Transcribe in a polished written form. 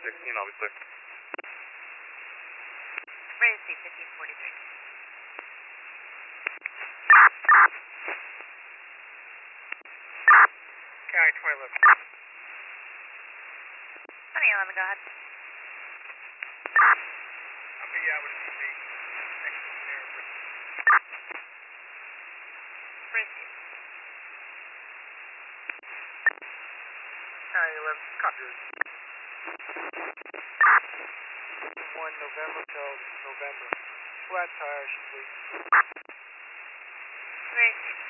16, obviously. Raise C 1543. County 2011. County 11, go ahead. I'll be out with a DB. Next engineer. Raise C. County 11, copy. 1 November till November. Flat tire, please. Raise C.